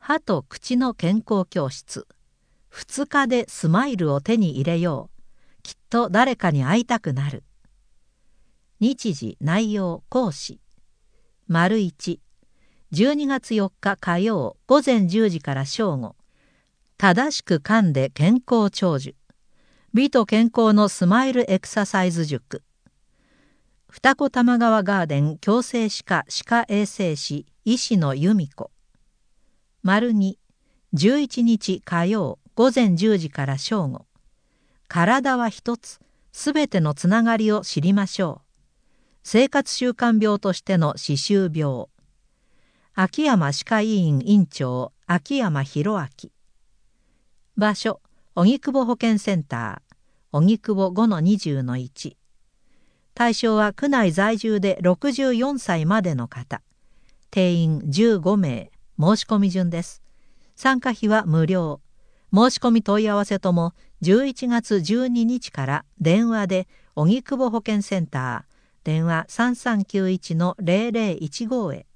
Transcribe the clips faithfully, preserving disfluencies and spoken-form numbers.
歯と口の健康教室。ふつかでスマイルを手に入れよう。きっと誰かに会いたくなる。日時、内容、講師。丸いち。じゅうにがつよっか火曜午前じゅうじから正午。正しく噛んで健康長寿。美と健康のスマイルエクササイズ塾。二子玉川ガーデン矯正歯科歯科衛生士医師の由美子。丸に。じゅういちにち火曜午前じゅうじから正午。体は一つ、すべてのつながりを知りましょう。生活習慣病としての歯周病。秋山歯科医院院長秋山博明。場所、荻窪保健センター、荻窪 ごのにじゅうのいち。対象は区内在住でろくじゅうよんさいまでの方。定員じゅうごめい、申し込み順です。参加費は無料。申し込み問い合わせともじゅういちがつじゅうににちから電話で荻窪保健センター、電話 さんさんきゅういちのゼロゼロいちご へ。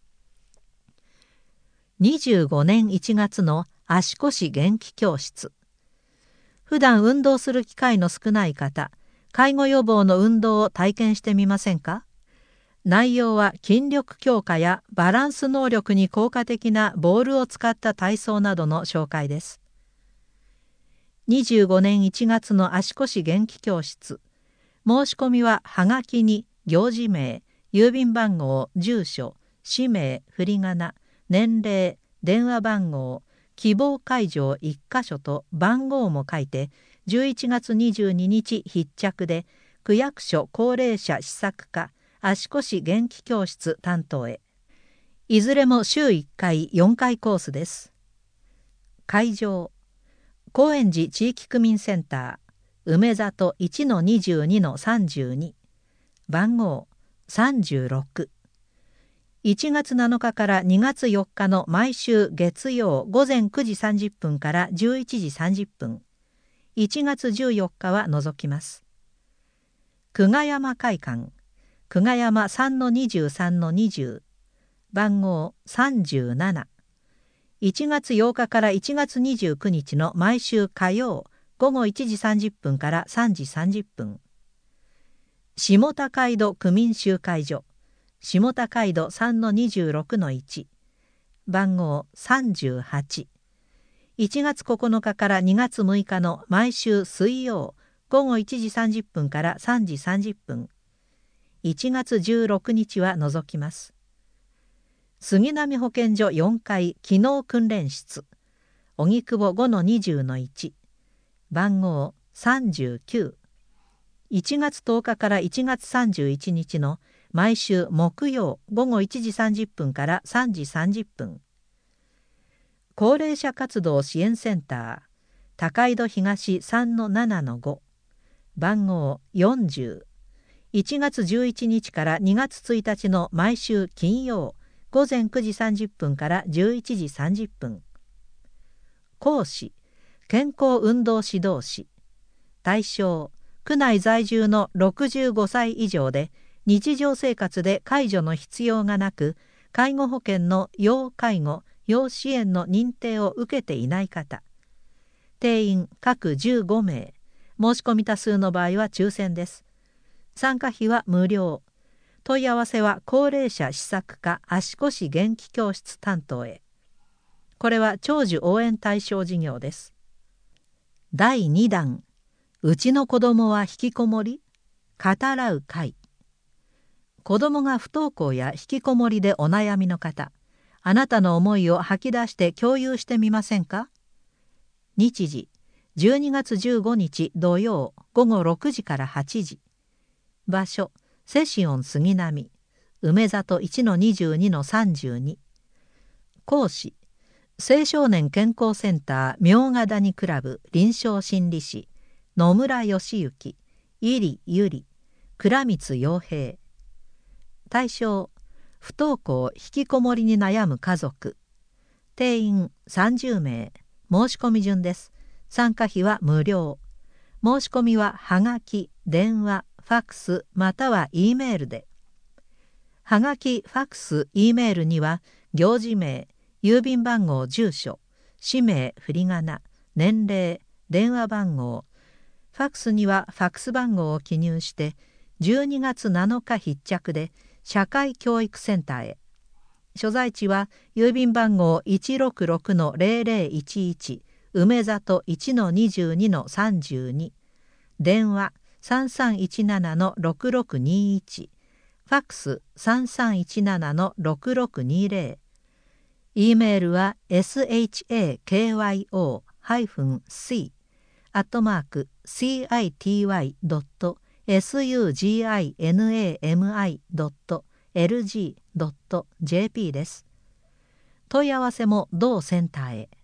にじゅうごねんいちがつの足腰元気教室。普段運動する機会の少ない方、介護予防の運動を体験してみませんか？内容は筋力強化やバランス能力に効果的なボールを使った体操などの紹介です。にじゅうごねんいちがつの足腰元気教室。申し込みははがきに行事名、郵便番号、住所、氏名、振り仮名、年齢、電話番号、希望会場いっかしょと番号も書いてじゅういちがつにじゅうににち必着で区役所高齢者施策課足腰元気教室担当へ。いずれも週いっかいよんかいコースです。会場、高円寺地域区民センター梅里 いちのにじゅうにのさんじゅうに。番号さんじゅうろく。いちがつなのかからにがつよっかの毎週月曜午前くじさんじゅっぷんからじゅういちじさんじゅっぷん。いちがつじゅうよっかは除きます。久我山会館久我山 さんのにじゅうさんのにじゅう。番号さんじゅうなな。いちがつようかからいちがつにじゅうくにちの毎週火曜午後いちじさんじゅっぷんからさんじさんじゅっぷん。下高井戸区民集会所下高井戸 さんのにじゅうろくのいち。番号さんじゅうはち。いちがつここのかからにがつむいかの毎週水曜午後いちじさんじゅっぷんからさんじさんじゅっぷん。いちがつじゅうろくにちは除きます。杉並保健所よんかい機能訓練室荻窪 ごのにじゅうのいち。番号さんじゅうきゅう。いちがつとおかからいちがつさんじゅういちにちの毎週木曜午後いちじさんじゅっぷんからさんじさんじゅっぷん。高齢者活動支援センター高井戸東 さんのななのご。番号よんじゅう。いちがつじゅういちにちからにがつついたちの毎週金曜午前くじさんじゅっぷんからじゅういちじさんじゅっぷん。講師健康運動指導士。対象区内在住のろくじゅうごさい以上で日常生活で介助の必要がなく介護保険の要介護要支援の認定を受けていない方。定員各じゅうごめい。申し込み多数の場合は抽選です。参加費は無料。問い合わせは高齢者施策課足腰元気教室担当へ。これは長寿応援対象事業です。だいにだん、うちの子供は引きこもり？語らう会。子供が不登校や引きこもりでお悩みの方、あなたの思いを吐き出して共有してみませんか？日時、じゅうにがつじゅうごにち土曜午後ろくじからはちじ。場所、セシオン杉並梅里 いちのにじゅうにのさんじゅうに。講師青少年健康センター茗ヶ谷クラブ臨床心理士野村義行、入ゆり、倉光洋平。対象不登校引きこもりに悩む家族。定員さんじゅうめい。申し込み順です。参加費は無料。申し込みははがき、電話、ファックスまたは E メールで。はがき、ファックス、E メールには行事名、 郵便番号、住所、氏名、振り仮名、年齢、電話番号、ファックスにはファックス番号を記入してじゅうにがつなのか必着で社会教育センターへ。所在地は郵便番号 いちろくろくのゼロゼロいちいち 梅里 いちのにじゅうにのさんじゅうに、電話 さんさんいちななのろくろくにいち、ファックス さんさんいちななのろくろくにゼロ、E メールは エスエイチエーケーワイオー ハイフン シー アットマーク シーアイティーワイ ドット エスユージーアイエヌエーエムアイ ドット エルジー ドット ジェーピー です。問い合わせも同センターへ。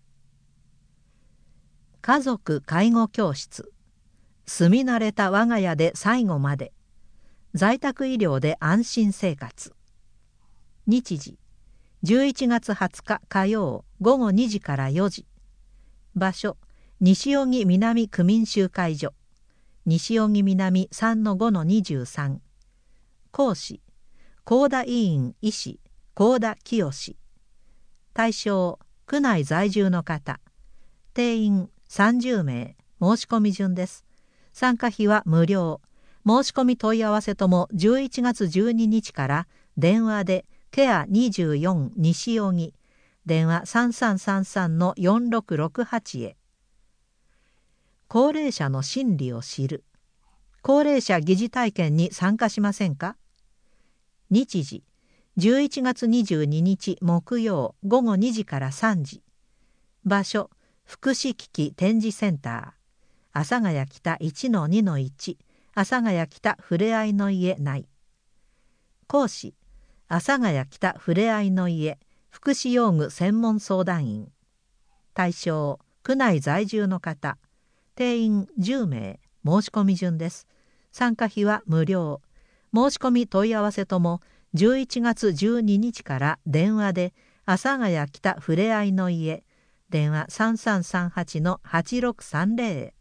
家族介護教室、住み慣れた我が家で最後まで、在宅医療で安心生活。日時じゅういちがつはつか火曜ごごにじからよじ。場所西荻南区民集会所、西荻南 さんのごのにじゅうさん。講師高田医院医師高田清。対象区内在住の方。定員さんじゅうめい。申し込み順です。参加費は無料。申し込み問い合わせともじゅういちがつじゅうににちから電話でケアにじゅうよん西荻、電話 さんさんさんさんのよんろくろくはち へ。高齢者の心理を知る。高齢者疑似体験に参加しませんか？日時じゅういちがつにじゅうににち木曜ごごにじからさんじ。場所福祉機器展示センター、阿佐ヶ谷北 いちのにのいち、阿佐ヶ谷北ふれあいの家内。講師阿佐ヶ谷北ふれあいの家福祉用具専門相談員。対象区内在住の方。定員じゅうめい。申し込み順です。参加費は無料。申し込み問い合わせともじゅういちがつじゅうににちから電話で阿佐ヶ谷北ふれあいの家、電話 さんさんさんはちのはちろくさんゼロ へ。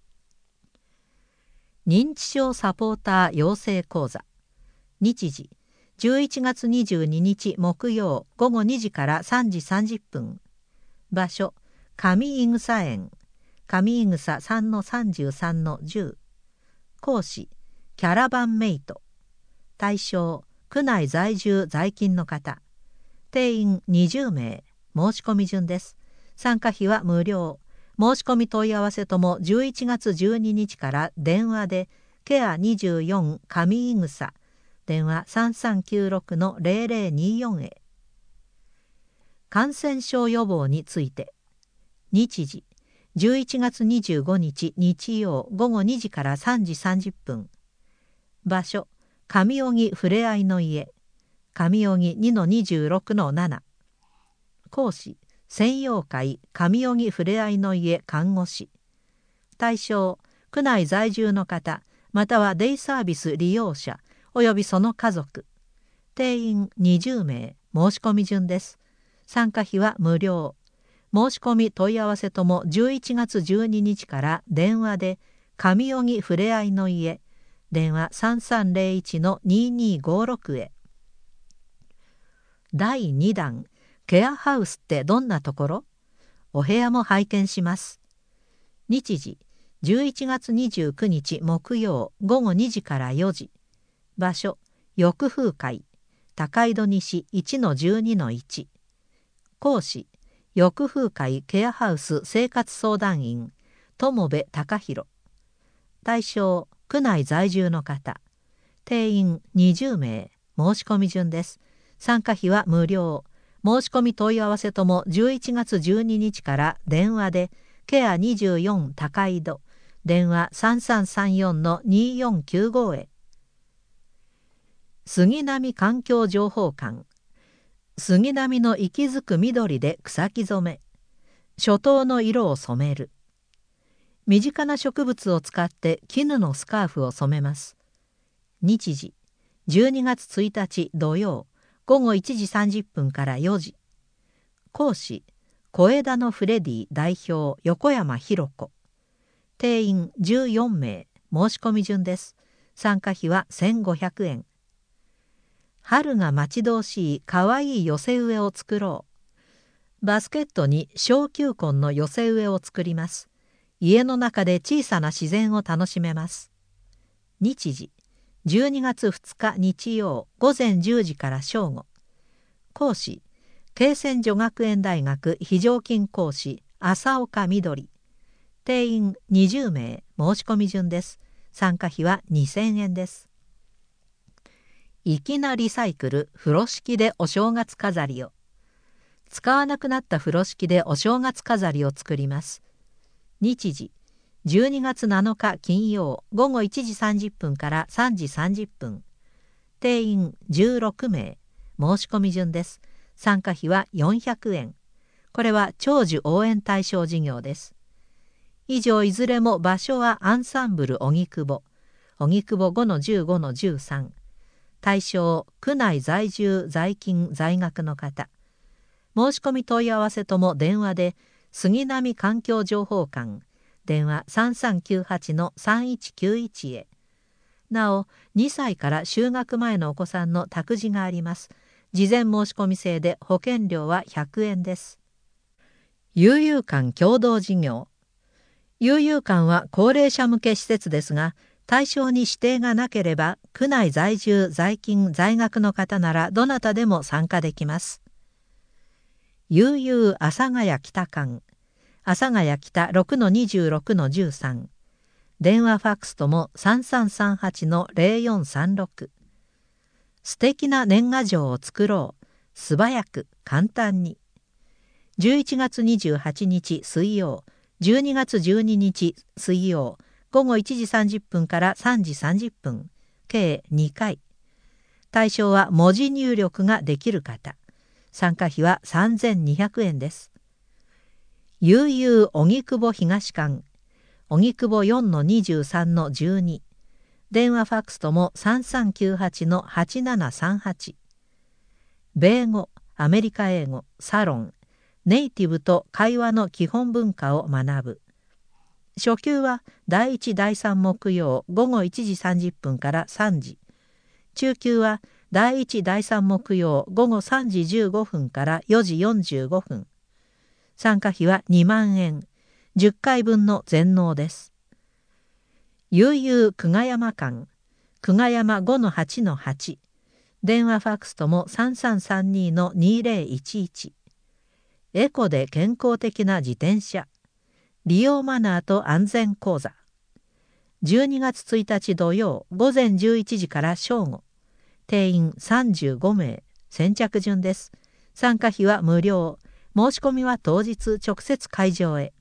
認知症サポーター養成講座。日時じゅういちがつにじゅうににち木曜ごごにじからさんじさんじゅっぷん。場所上井草園、上井草 さんのさんじゅうさんのじゅう。講師キャラバンメイト。対象区内在住在勤の方。定員にじゅうめい。申し込み順です。参加費は無料。申し込み問い合わせともじゅういちがつじゅうににちから電話でケアにじゅうよん上井草、電話 さんさんきゅうろくのゼロゼロによん へ。感染症予防について。日時じゅういちがつにじゅうごにち日曜ごごにじからさんじさんじゅっぷん。場所上荻ふれあいの家、上荻 にのにじゅうろくのなな。講師専用会上荻ふれあいの家看護師。対象区内在住の方またはデイサービス利用者およびその家族。定員にじゅうめい。申し込み順です。参加費は無料。申し込み問い合わせともじゅういちがつじゅうににちから電話で上荻ふれあいの家、電話 さんさんゼロいちのににごろく へ。だいにだんケアハウスってどんなところ？お部屋も拝見します。日時じゅういちがつにじゅうくにち木曜ごごにじからよじ。場所浴風会高井戸西 いちのじゅうにのいち。講師浴風会ケアハウス生活相談員友部隆弘。対象区内在住の方。定員にじゅうめい。申し込み順です。参加費は無料。申し込み問い合わせともじゅういちがつじゅうににちから電話でケアにじゅうよん高井戸、電話 さんさんさんよんのによんきゅうご へ。杉並環境情報館。杉並の息づく緑で草木染め。初冬の色を染める。身近な植物を使って絹のスカーフを染めます。日時じゅうにがつついたち土曜ごごいちじさんじゅっぷんからよじ。講師小枝のフレディ代表横山弘子。定員じゅうよんめい。申し込み順です。参加費はせんごひゃくえん。春が待ち遠しいかわいい寄せ植えを作ろう。 バスケットに小球根の寄せ植えを作ります。家の中で小さな自然を楽しめます。日時、じゅうにがつふつか日曜午前じゅうじから正午。講師、恵泉女学園大学非常勤講師浅岡みどり。定員にじゅうめい、申し込み順です。参加費はにせんえんです。粋なリサイクル風呂敷でお正月飾りを。使わなくなった風呂敷でお正月飾りを作ります。日時、じゅうにがつなのか金曜午後いちじさんじゅっぷんからさんじさんじゅっぷん。定員じゅうろくめい、申し込み順です。参加費はよんひゃくえん。これは長寿応援対象事業です。以上いずれも場所はアンサンブル荻窪、荻窪 ごのじゅうごのじゅうさん。対象、区内在住在勤在学の方。申し込み問い合わせとも電話で、杉並環境情報館、電話 さんさんきゅうはちのさんいちきゅういち へ。なお、にさいから就学前のお子さんの託児があります。事前申し込み制で保険料はひゃくえんです。悠々館共同事業。悠々館は高齢者向け施設ですが、対象に指定がなければ、区内在住在勤在学の方ならどなたでも参加できます。悠々阿佐ヶ谷北館、阿佐ヶ谷北 ろくのにじゅうろくのじゅうさん。電話ファックスともさんさんさんはちのゼロよんさんろく。素敵な年賀状を作ろう。素早く簡単に。じゅういちがつにじゅうはちにち水曜、じゅうにがつじゅうににち水曜、午後いちじさんじゅっぷんからさんじさんじゅっぷん、計にかい。対象は文字入力ができる方。参加費はさんぜんにひゃくえんです。悠々荻窪東館、荻窪 よんのにじゅうさんのじゅうに。電話ファックスともさんさんきゅうはちのはちななさんはち。米語、アメリカ英語、サロン、ネイティブと会話の基本文化を学ぶ。初級はだいいちだいさん木曜午後いちじさんじゅっぷんからさんじ。中級はだいいちだいさん木曜午後さんじじゅうごふんからよじよんじゅうごふん。参加費はにまんえん。じゅっかいぶんの全納です。悠々久我山館、久我山 ごのはちのはち。電話ファックスともさんさんさんにのにぜろいちいち。エコで健康的な自転車。利用マナーと安全講座。じゅうにがつついたち土曜午前じゅういちじから正午。定員さんじゅうごめい。先着順です。参加費は無料。申し込みは当日直接会場へ。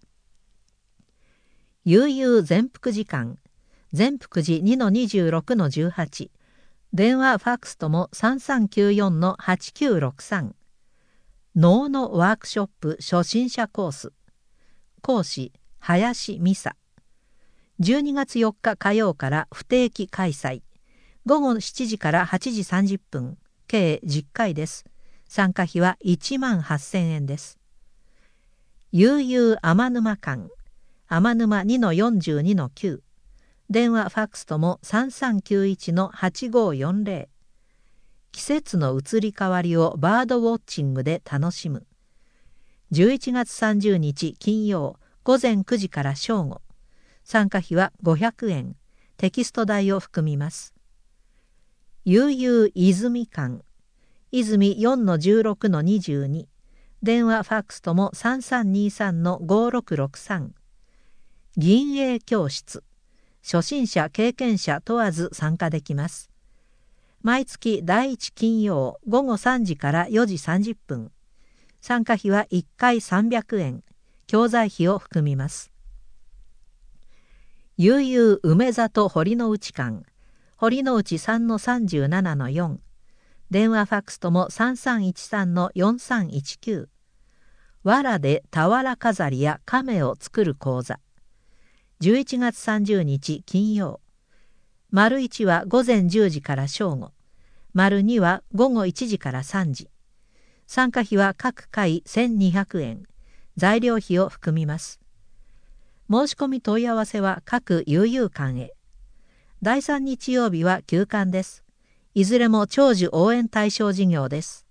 悠々全福寺館、全福寺 にのにじゅうろくのじゅうはち。電話ファックスともさんさんきゅうよんのはちきゅうろくさん。能のワークショップ初心者コース。講師、林美沙。じゅうにがつよっか火曜から不定期開催。午後しちじからはちじさんじゅっぷん。計じゅっかいです。参加費はいちまんはっせんえんです。悠々天沼館、天沼 にのよんじゅうにのきゅう。電話ファックスともさんさんきゅういちのはちごよんぜろ。季節の移り変わりをバードウォッチングで楽しむ。じゅういちがつさんじゅうにち金曜午前くじから正午。参加費はごひゃくえん。テキスト代を含みます。悠々泉館、泉 よんのじゅうろくのにじゅうに。電話ファックスともさんさんにさんのごろくろくさん。銀営教室、初心者経験者問わず参加できます。毎月だいいち金曜午後さんじからよじさんじゅっぷん。参加費はいっかいさんびゃくえん。教材費を含みます。悠々梅里堀之内館、堀之内 さんのさんじゅうななのよん。電話ファックスともさんさんいちさんのよんさんいちきゅう。藁で俵飾りや亀を作る講座。じゅういちがつさんじゅうにち金曜。丸いちは午前じゅうじから正午。丸には午後いちじからさんじ。参加費は各回せんにひゃくえん。材料費を含みます。申し込み問い合わせは各悠々館へ。だいさん日曜日は休館です。いずれも長寿応援対象事業です。